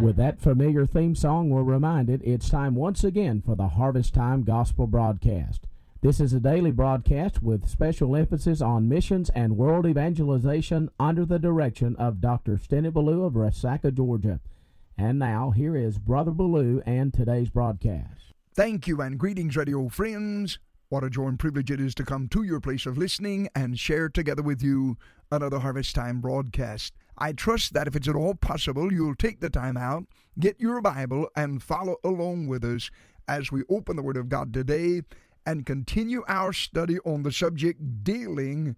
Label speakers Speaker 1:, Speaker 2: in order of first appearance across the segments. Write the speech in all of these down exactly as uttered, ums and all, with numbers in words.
Speaker 1: With that familiar theme song, we're reminded it's time once again for the Harvest Time Gospel Broadcast. This is a daily broadcast with special emphasis on missions and world evangelization under the direction of Doctor Steny Ballou of Resaca, Georgia. And now, here is Brother Ballou and today's broadcast.
Speaker 2: Thank you and greetings, radio friends. What a joy and privilege it is to come to your place of listening and share together with you another Harvest Time broadcast. I trust that if it's at all possible, you'll take the time out, get your Bible, and follow along with us as we open the Word of God today and continue our study on the subject dealing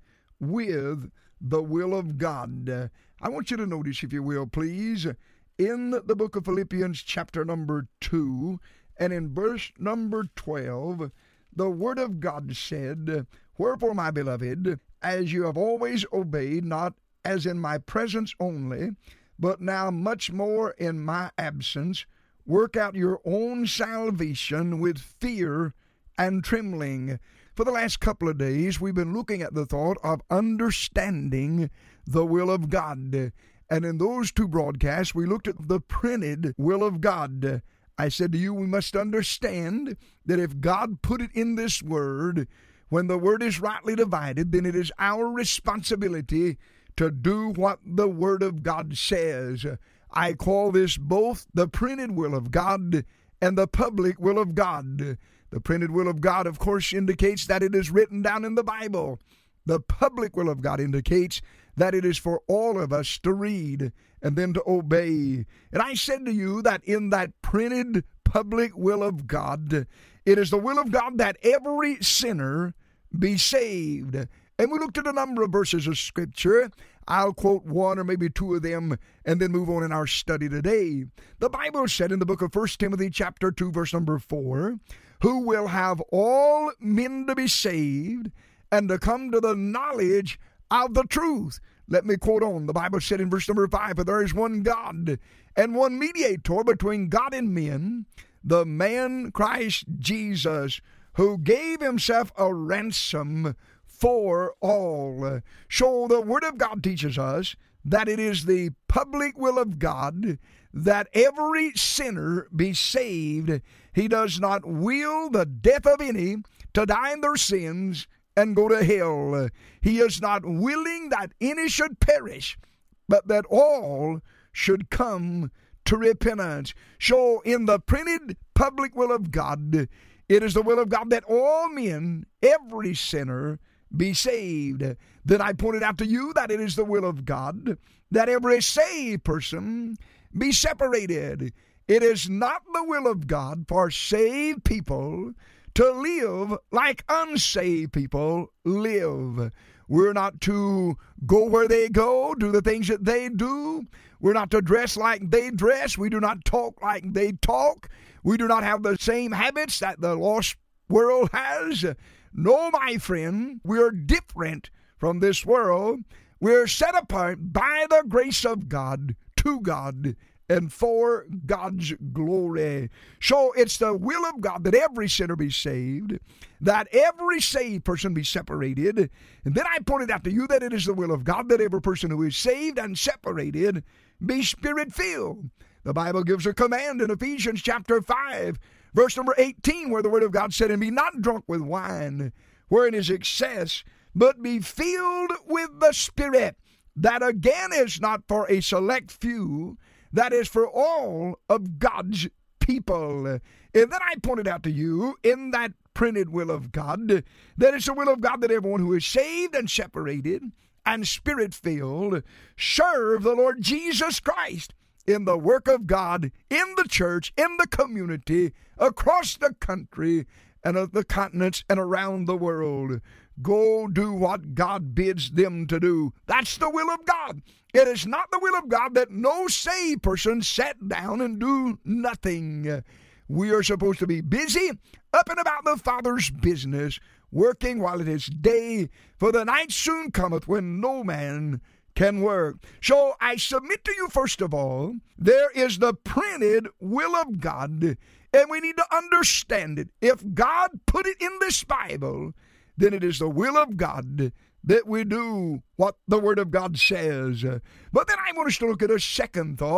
Speaker 2: with the will of God. Uh, I want you to notice, if you will, please, in the book of Philippians chapter number two and in verse number twelve, the Word of God said, "Wherefore, my beloved, as you have always obeyed, not as in my presence only, but now much more in my absence, work out your own salvation with fear and trembling." For the last couple of days, we've been looking at the thought of understanding the will of God. And in those two broadcasts, we looked at the printed will of God. I said to you, we must understand that if God put it in this Word, when the Word is rightly divided, then it is our responsibility to do what the Word of God says. I call this both the printed will of God and the public will of God. The printed will of God, of course, indicates that it is written down in the Bible. The public will of God indicates that it is for all of us to read and then to obey. And I said to you that in that printed public will of God, it is the will of God that every sinner be saved. And we looked at a number of verses of Scripture. I'll quote one or maybe two of them and then move on in our study today. The Bible said in the book of First Timothy chapter two, verse number four, "Who will have all men to be saved and to come to the knowledge of the truth." Let me quote on. The Bible said in verse number five, "For there is one God and one mediator between God and men, the man Christ Jesus, who gave himself a ransom for all." So the Word of God teaches us that it is the public will of God that every sinner be saved. He does not will the death of any to die in their sins and go to hell. He is not willing that any should perish, but that all should come to repentance. So in the printed public will of God, it is the will of God that all men, every sinner, be saved. Then I pointed out to you that it is the will of God that every saved person be separated. It is not the will of God for saved people to live like unsaved people live. We're not to go where they go, do the things that they do. We're not to dress like they dress. We do not talk like they talk. We do not have the same habits that the lost world has. No, my friend, we're different from this world. We're set apart by the grace of God, to God, and for God's glory. So it's the will of God that every sinner be saved, that every saved person be separated. And then I pointed out to you that it is the will of God that every person who is saved and separated be Spirit-filled. The Bible gives a command in Ephesians chapter five, verse number eighteen, where the Word of God said, "And be not drunk with wine, wherein is excess, but be filled with the Spirit." That again is not for a select few. That is for all of God's people. And then I pointed out to you in that printed will of God that it's the will of God that everyone who is saved and separated and Spirit-filled serve the Lord Jesus Christ in the work of God, in the church, in the community, across the country and of the continents and around the world. Go do what God bids them to do. That's the will of God. It is not the will of God that no saved person sit down and do nothing. We are supposed to be busy, up and about the Father's business, working while it is day, for the night soon cometh when no man can work. So I submit to you, first of all, there is the printed will of God, and we need to understand it. If God put it in this Bible, then it is the will of God that we do what the Word of God says. But then I want us to look at a second thought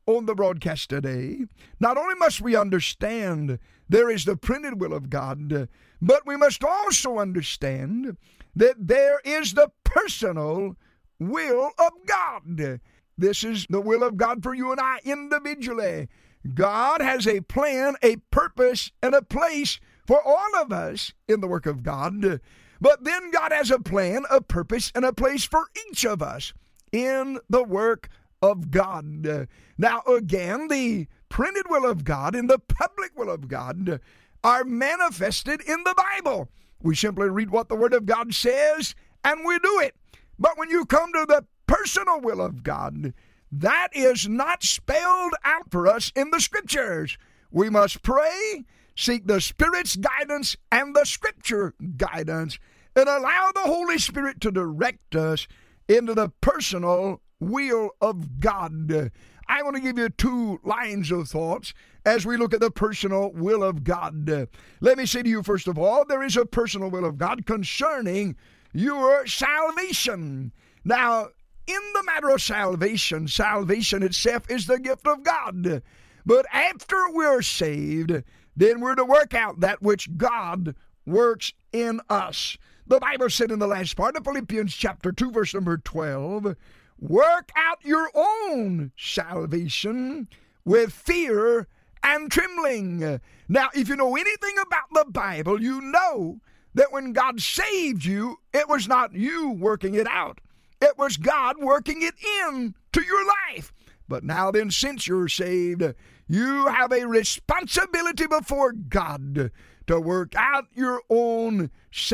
Speaker 2: on the broadcast today, not only must we understand there is the printed will of God, but we must also understand that there is the personal will of God. This is the will of God for you and I individually. God has a plan, a purpose, and a place for all of us in the work of God. But then God has a plan, a purpose, and a place for each of us in the work of God. Now, again, the printed will of God and the public will of God are manifested in the Bible. We simply read what the Word of God says, and we do it. But when you come to the personal will of God, that is not spelled out for us in the Scriptures. We must pray, seek the Spirit's guidance and the Scripture guidance, and allow the Holy Spirit to direct us into the personal will of God. I want to give you two lines of thoughts as we look at the personal will of God. Let me say to you, first of all, there is a personal will of God concerning your salvation. Now, in the matter of salvation, salvation itself is the gift of God. But after we're saved, then we're to work out that which God works in us. The Bible said in the last part of Philippians chapter two, verse number twelve, work out your own salvation with fear and trembling. Now, if you know anything about the Bible, you know that when God saved you, it was not you working it out. It was God working it in to your life. But now then, since you're saved, you have a responsibility before God to work out your own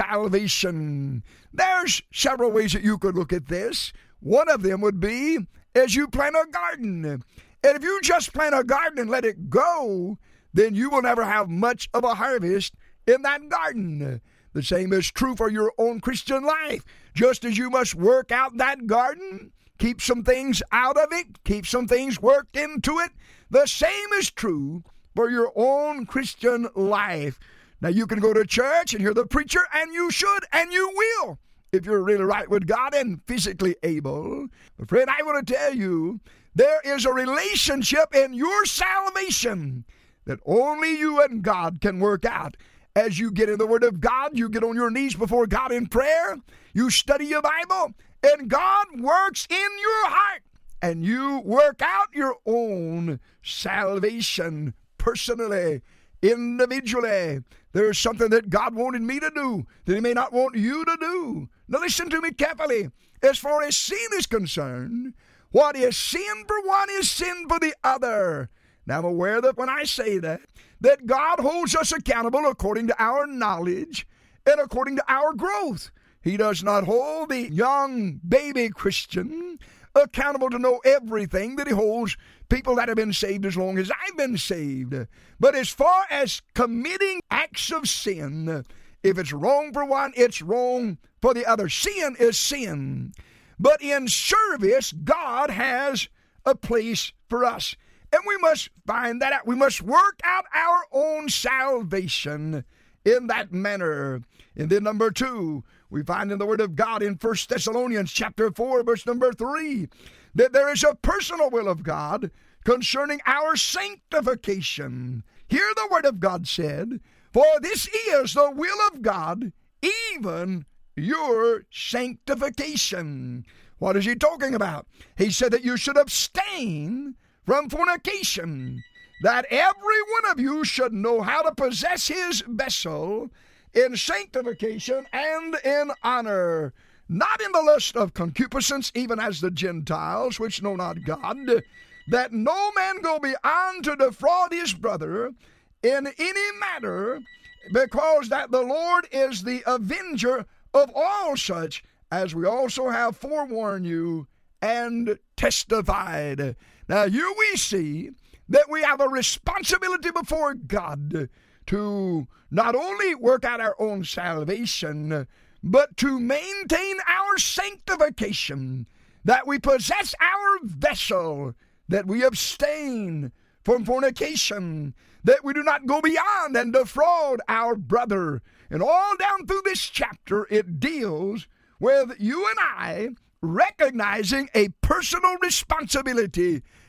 Speaker 2: salvation. There's several ways that you could look at this. One of them would be as you plant a garden. And if you just plant a garden and let it go, then you will never have much of a harvest in that garden. The same is true for your own Christian life. Just as you must work out that garden, keep some things out of it, keep some things worked into it, the same is true for your own Christian life. Now, you can go to church and hear the preacher, and you should, and you will, if you're really right with God and physically able. But friend, I want to tell you, there is a relationship in your salvation that only you and God can work out. As you get in the Word of God, you get on your knees before God in prayer, you study your Bible, and God works in your heart, and you work out your own salvation personally, individually. There's something that God wanted me to do that He may not want you to do. Now listen to me carefully. As far as sin is concerned, what is sin for one is sin for the other. Now I'm aware that when I say that, that God holds us accountable according to our knowledge and according to our growth. He does not hold the young baby Christian accountable to know everything that He holds people that have been saved as long as I've been saved. But as far as committing acts of sin, if it's wrong for one, it's wrong for the other. Sin is sin. But in service, God has a place for us. And we must find that out. We must work out our own salvation in that manner. And then number two, we find in the Word of God in First Thessalonians chapter four, verse number three, that there is a personal will of God concerning our sanctification. Here the Word of God said, for this is the will of God, even your sanctification. What is He talking about? He said that you should abstain from fornication, that every one of you should know how to possess his vessel in sanctification and in honor, not in the lust of concupiscence, even as the Gentiles, which know not God, that no man go beyond to defraud his brother in any matter, because that the Lord is the avenger of all such, as we also have forewarned you and testified. Now, here we see that we have a responsibility before God to not only work out our own salvation, but to maintain our sanctification, that we possess our vessel, that we abstain from fornication, that we do not go beyond and defraud our brother. And all down through this chapter, it deals with you and I recognizing a personal responsibility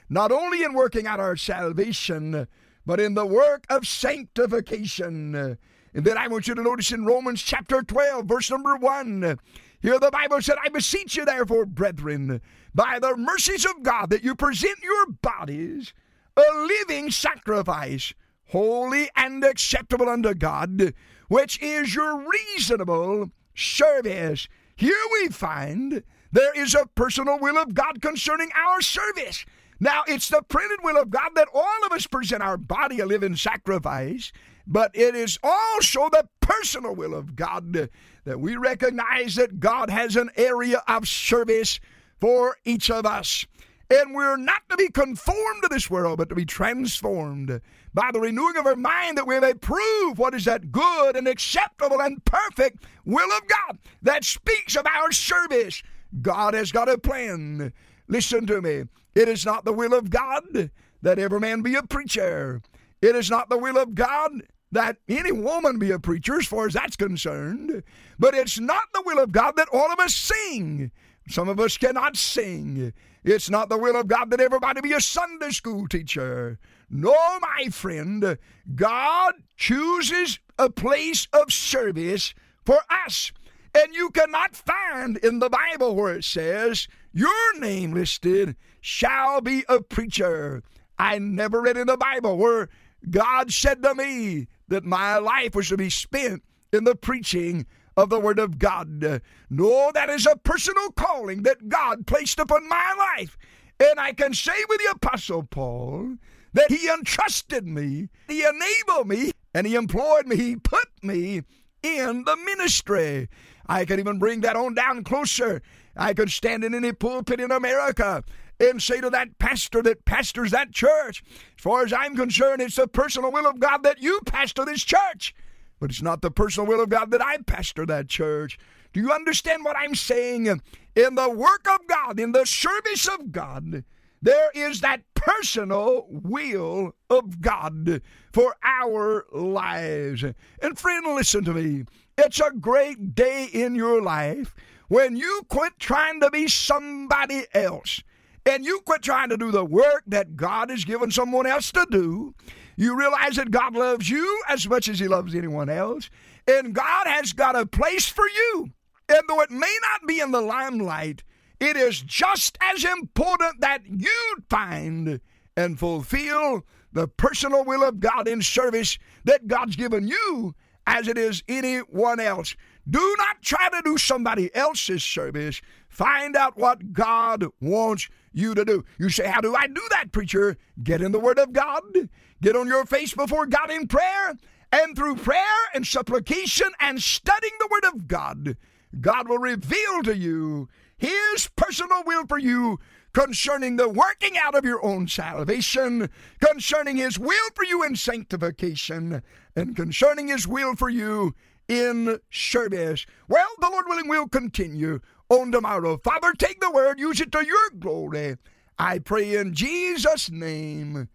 Speaker 2: not only in working out our salvation, but in the work of sanctification. And then I want you to notice in Romans chapter twelve, verse number one, here the Bible said, I beseech you therefore, brethren, by the mercies of God, that you present your bodies a living sacrifice, holy and acceptable unto God, which is your reasonable service. Here we find there is a personal will of God concerning our service. Now, it's the printed will of God that all of us present our body a living sacrifice, but it is also the personal will of God that we recognize that God has an area of service for each of us. And we're not to be conformed to this world, but to be transformed by the renewing of our mind, that we may prove what is that good and acceptable and perfect will of God that speaks of our service. God has got a plan. Listen to me. It is not the will of God that every man be a preacher. It is not the will of God that any woman be a preacher, as far as that's concerned. But it's not the will of God that all of us sing. Some of us cannot sing. It's not the will of God that everybody be a Sunday school teacher. No, my friend, God chooses a place of service for us. And you cannot find in the Bible where it says, your name listed shall be a preacher. I never read in the Bible where God said to me that my life was to be spent in the preaching of the Word of God. No, that is a personal calling that God placed upon my life. And I can say with the Apostle Paul that he entrusted me, he enabled me, and he employed me, he put me in the ministry. I can even bring that on down closer. I could stand in any pulpit in America and say to that pastor that pastors that church, as far as I'm concerned, it's the personal will of God that you pastor this church. But it's not the personal will of God that I pastor that church. Do you understand what I'm saying? In the work of God, in the service of God, there is that personal will of God for our lives. And friend, listen to me. It's a great day in your life when you quit trying to be somebody else and you quit trying to do the work that God has given someone else to do. You realize that God loves you as much as he loves anyone else, and God has got a place for you. And though it may not be in the limelight, it is just as important that you find and fulfill the personal will of God in service that God's given you as it is anyone else. Do not try to do somebody else's service. Find out what God wants you to do. You say, how do I do that, preacher? Get in the Word of God. Get on your face before God in prayer. And through prayer and supplication and studying the Word of God, God will reveal to you his personal will for you concerning the working out of your own salvation, concerning his will for you in sanctification, and concerning his will for you in service. Well, the Lord willing, we'll continue on tomorrow. Father, take the word, use it to your glory. I pray in Jesus' name.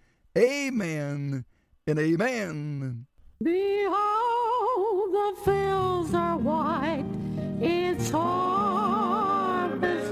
Speaker 2: Amen and amen.
Speaker 3: Behold, the fields are white. It's harvest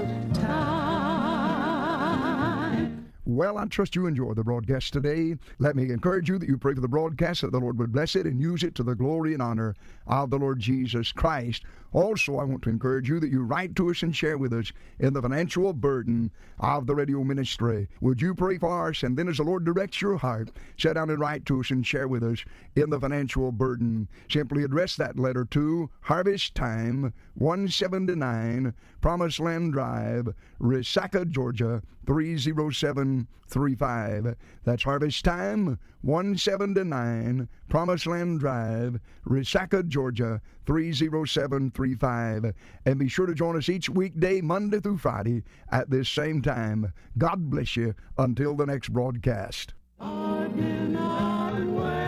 Speaker 3: time.
Speaker 2: Well, I trust you enjoyed the broadcast today. Let me encourage you that you pray for the broadcast, that the Lord would bless it and use it to the glory and honor of the Lord Jesus Christ. Also, I want to encourage you that you write to us and share with us in the financial burden of the radio ministry. Would you pray for us? And then as the Lord directs your heart, sit down and write to us and share with us in the financial burden. Simply address that letter to Harvest Time, one seventy-nine Promised Land Drive, Resaca, Georgia, three oh seven three five. That's Harvest Time, one seventy-nine Promised Land Drive, Resaca, Georgia, three oh seven three five. And be sure to join us each weekday, Monday through Friday, at this same time. God bless you until the next broadcast.
Speaker 3: I do not wait.